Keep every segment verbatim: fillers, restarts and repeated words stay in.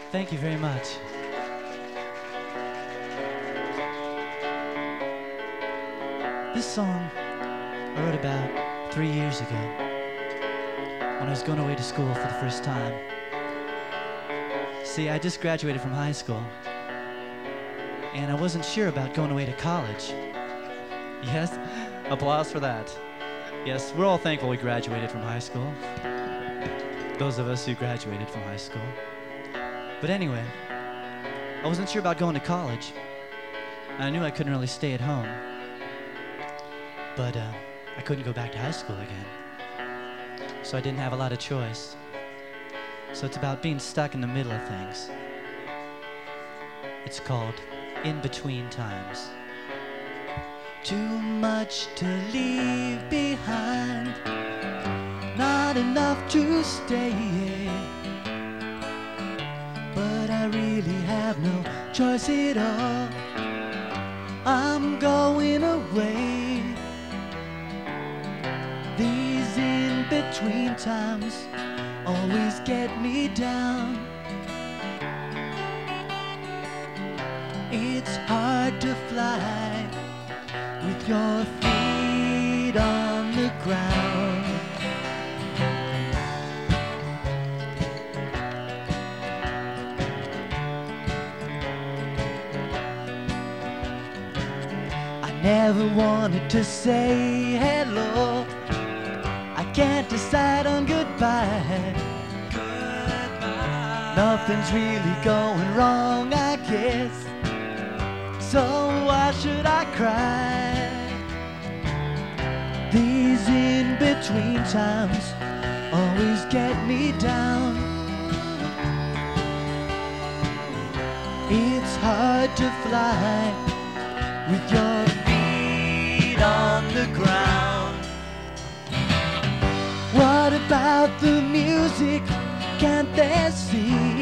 Thank you very much. This song I wrote about three years ago when I was going away to school for the first time. See, I just graduated from high school and I wasn't sure about going away to college. Yes, applause for that. Yes, we're all thankful we graduated from high school. Those of us who graduated from high school. But anyway, I wasn't sure about going to college. I knew I couldn't really stay at home. But uh, I couldn't go back to high school again. So I didn't have a lot of choice. So it's about being stuck in the middle of things. It's called In Between Times. Too much to leave behind, not enough to stay. But I really have no choice at all. I'm going away. These in-between times always get me down. It's hard to fly with your feet on the ground. I never wanted to say hello. I can't decide on goodbye. Goodbye. Nothing's really going wrong, I guess. So why should I cry? These in-between times always get me down. It's hard to fly with your feet on the ground. What about the music? Can't they see?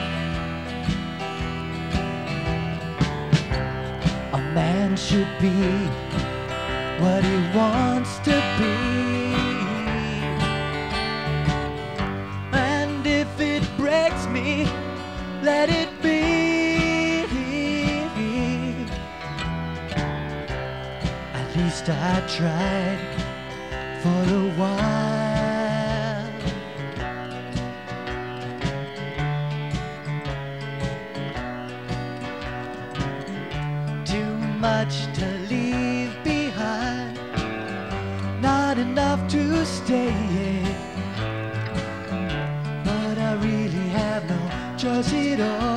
A man should be what he wants to be. And if it breaks me, let it be. At least I tried for a while. Too much to leave behind, not enough to stay. But I really have no choice at all.